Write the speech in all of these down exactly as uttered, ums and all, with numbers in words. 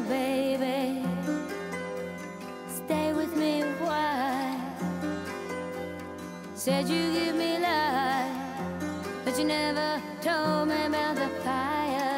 baby. Stay with me a while. Said you give me life, but you never told me about the fire.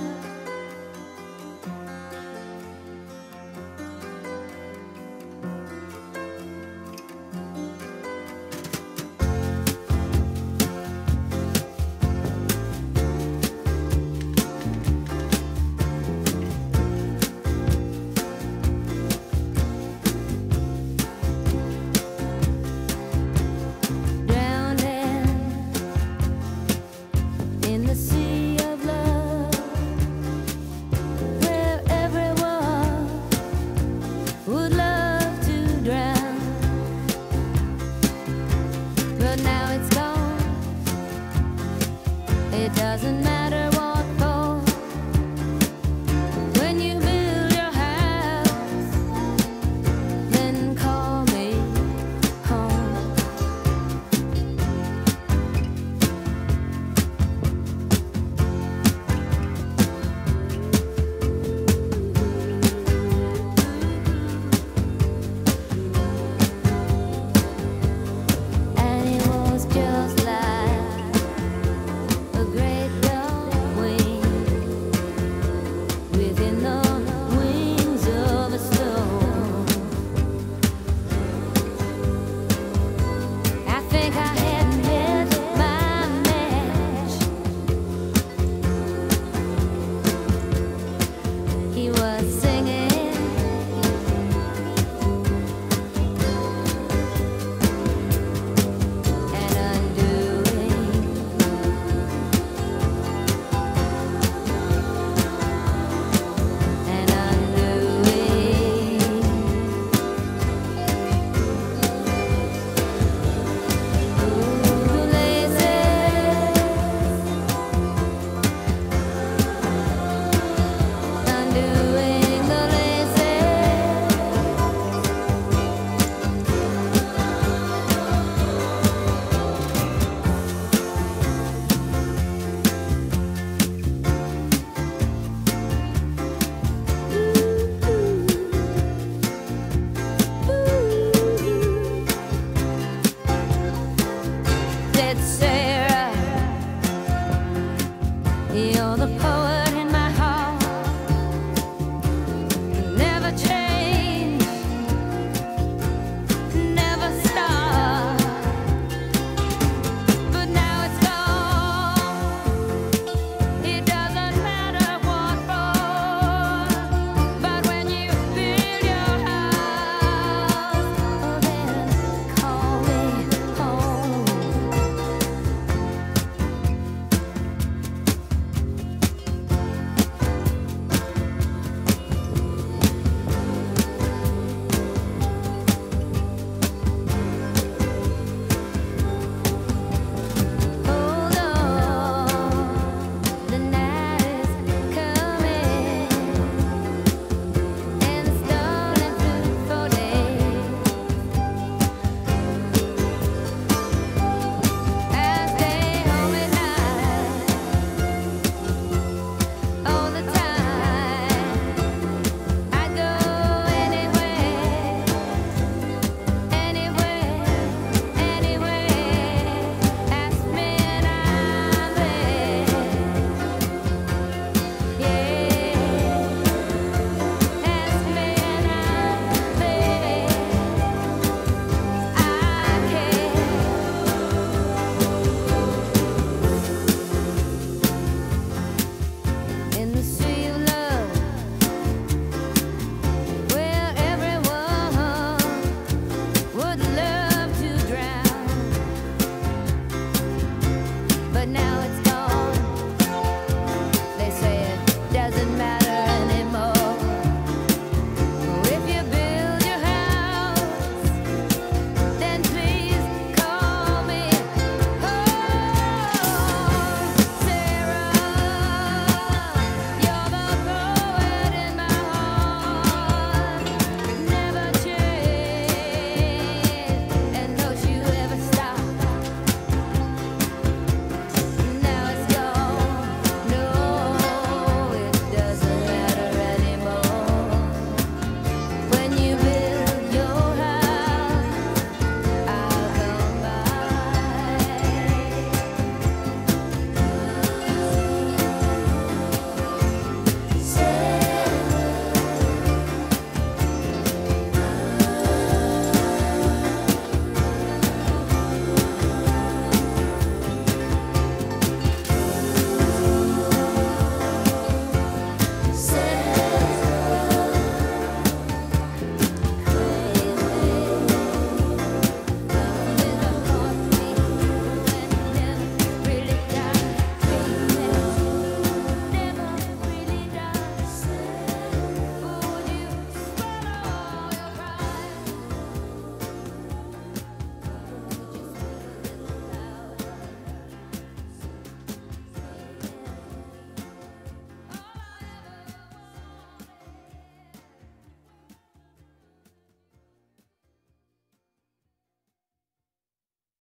It doesn't matter what for. When you build your house, then call me home. And it was just like a great long wind within the wings of a storm. I think I had met my match. He was singing and undoing. And undoing. Ooh, lazy. Undoing.